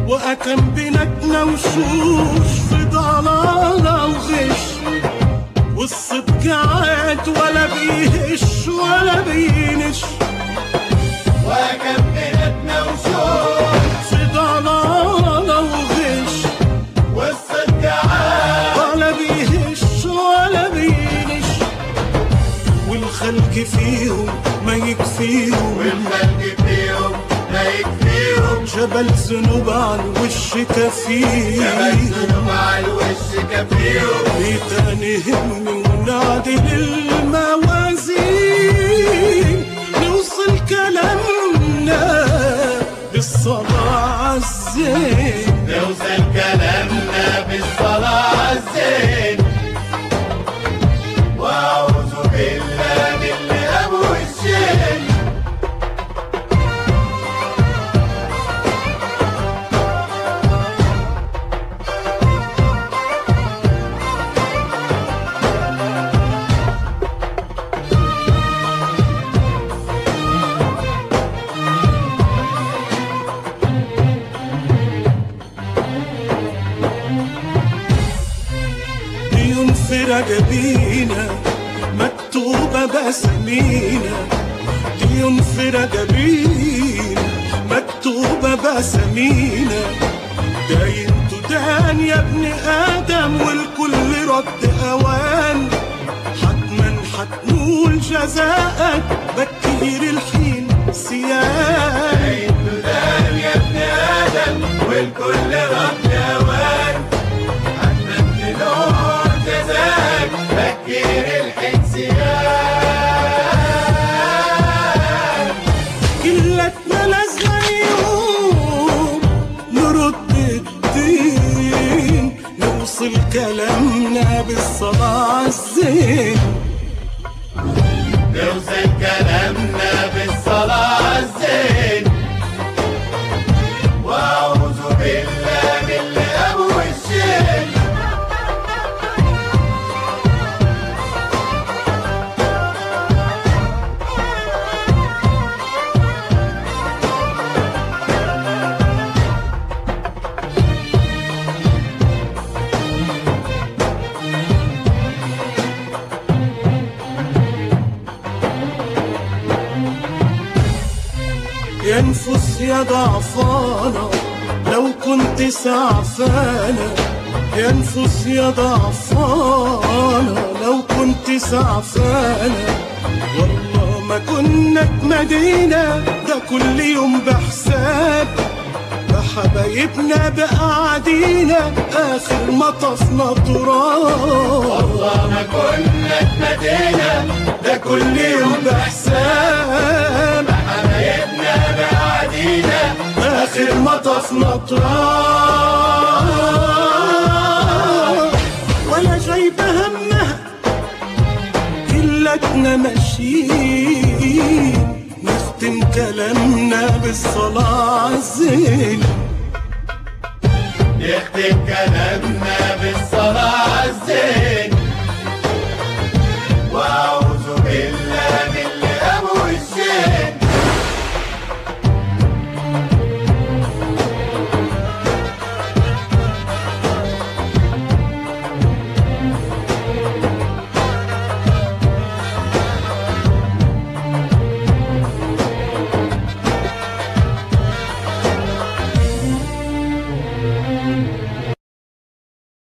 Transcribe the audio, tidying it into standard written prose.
وأكم بيناتنا وشوش في ضلالة وغش، والصدق عاد ولا بيهش ولا بينش. وأكم بيناتنا وشوش في ضلالة وغش، والصدق عاد ولا بيهش ولا بينش. والخلق فيهم ما يكفيهم، والخلق فيهم ما يكفيهم. جبل ذنوب على الوش كفيهم، جبل ذنوب على الوش كفيهم. تاني همي ونعدل الموازين، نوصل كلامنا بالصلاة عالزين، نوصل كلامنا بالصلاة عالزين. وأعوذ بالله من أبو الشين. في رجبينا مكتوبة بسمينا، ديون في رجبينا مكتوبة بسمينا. داين تدان يا ابن آدم والكل رد أوان، حتما حتنول جزاءك بكير الحين سيان. داين تدان يا ابن آدم والكل رد أوان، حتما تنول جزاك بكير الحسيان. كلتنا لازمة يوم نرد الدين، نوصل كلامنا بالصلاة عالزين، نوصل كلامنا بالصلاة عالزين. وأعوذ بالله من أبو الشين. يا نفوس يا ضعفانة لو كنت سعفانة، يا نفوس يا ضعفانة لو كنت سعفانة. والله ما كنا اتمدينا ده كل يوم بحساب، بحبايبنا بقعدينا آخر مطفنا تراب. والله ما كنا اتمدينا ده كل يوم بحساب، حبايبنا بقعدينا آخر مطفنا تراب. ولا جايبة همها كلتنا ماشيين، نختم كلامنا بالصلاة عالزين، نختم كلامنا بالصلاة عالزين. وأعوذ بالله من أبو الشين.